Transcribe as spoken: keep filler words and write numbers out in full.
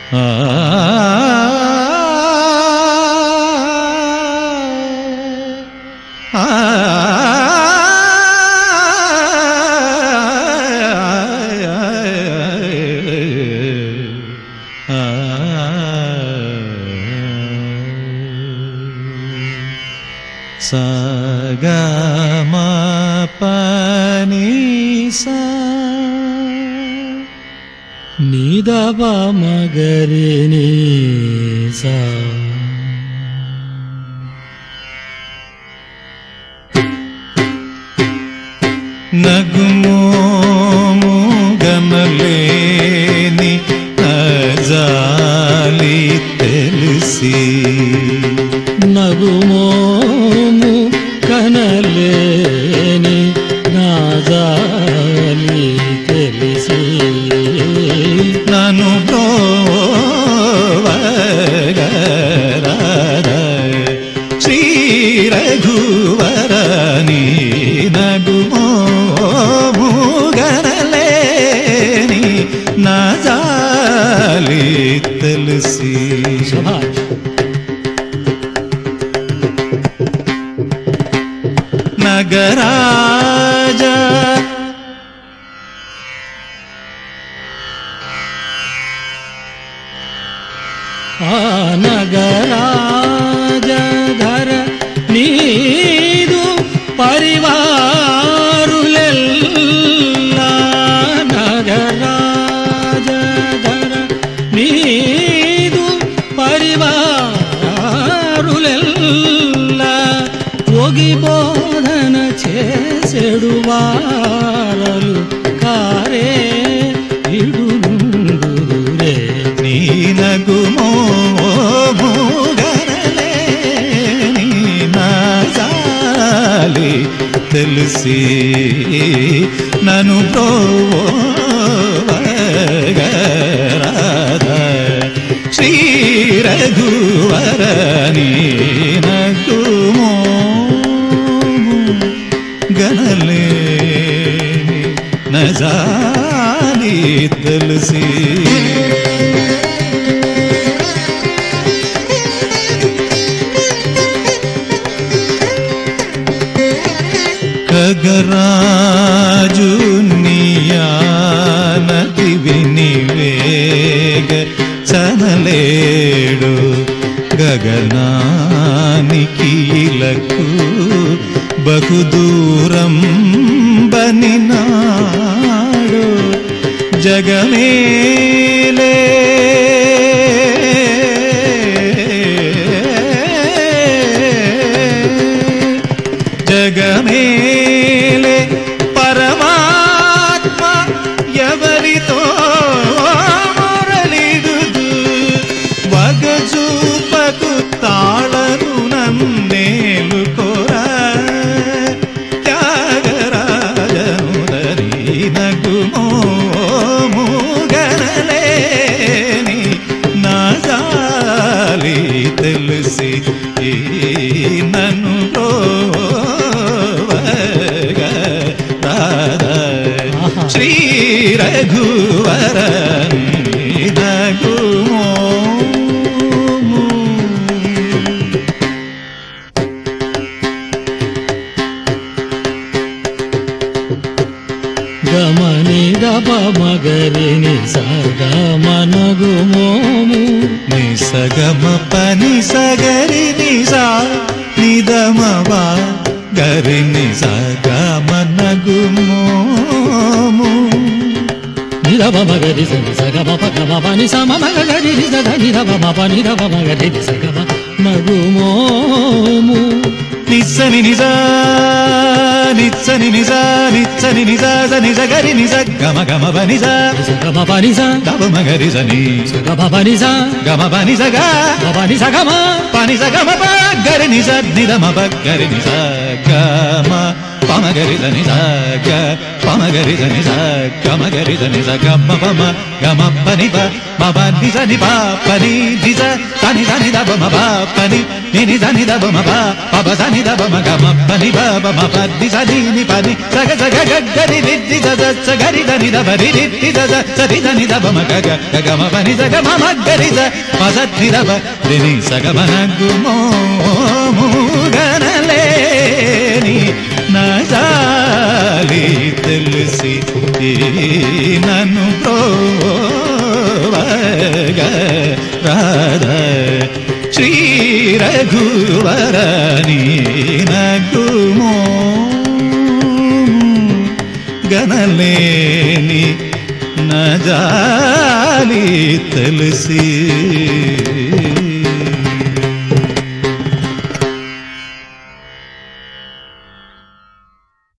ఆ సగమ పని సా నిదవ మగరి ని సా నగుమోము గమలేని నజాలి తెలిసి నగుమోము కనలేని నాజాలి తెలిసి నను బ్రోవగరాద శ్రీ రఘువరని నగుమోము గనలేని నాజాలి తెలిసి నగరాజ ఆ నగరాజ ధర నీదు పరివారులెల్లా నగరాజ ధర నీదు పరివారులెల్లా ఒగి బోధన చేసెడు వారలు కారే ఇడునుందురే నీ నగుమోము గనలేని నాజాలి తెలిసి నను బ్రోవగరాద శ్రీ రఘువరని నగుమో గనలేని నజాలి తెలిసి ఖగరాజు నియానతి వినివేగ చనలేడు గగనానికి ఇలకు బహుదూరం బనినాడు జగమేలే జగమేలే పరమాత్మ ఎవరితో మొరలిడుదు వగజూపకు తాళను నన్నేలు కోరా త్యాగరాజనుదరి నగుమోము గనలేని నాజాలి తెలిసి నన్ను శ్రీ రఘువరని నగుమోము గమని దప మగరి ని సగమ నగుమోము ని సగమ పని సగరి ని సా నిదమవ గరి ని సగమ నగుమోము నిదవ మగరి సగమ పగమ పని సమ మగరి సద నిదవ మప నిదవ మగరి సగమ నగుమోము నిస్సని నిజా నిచ్చని నిజా నిచ్చని నిజా నిజ గరి నిజ గమ గమ బని గమ బని గమ మగరి సని గమ బని గమ బని గ బని గమ పని గమ ప గరి నిజ నిద మ ప గరి నిజ గమ పమగరి దని సగ పమగరి దని సగ మగరి దని సగ మమ గమ పని ప మమ ని దని ప పని ని స తని దని దబ మ ప పని ని దని దబ మ ప పబ దని దబ మ గమ పని బ మ ప ని సని ని పని సగ సగ గరి ని ని స స గరి దని దబ ని ని స సరి దని దబ మ గగ గగ మ పని సగ మమ గరి స పస ని దబ ని సగ మన గుమో గనలేని నజాలి తెలిసి నన్ను ప్రోవగ రాధ శ్రీ రఘువరని నగుమో గనలేని నజాలి తెలిసి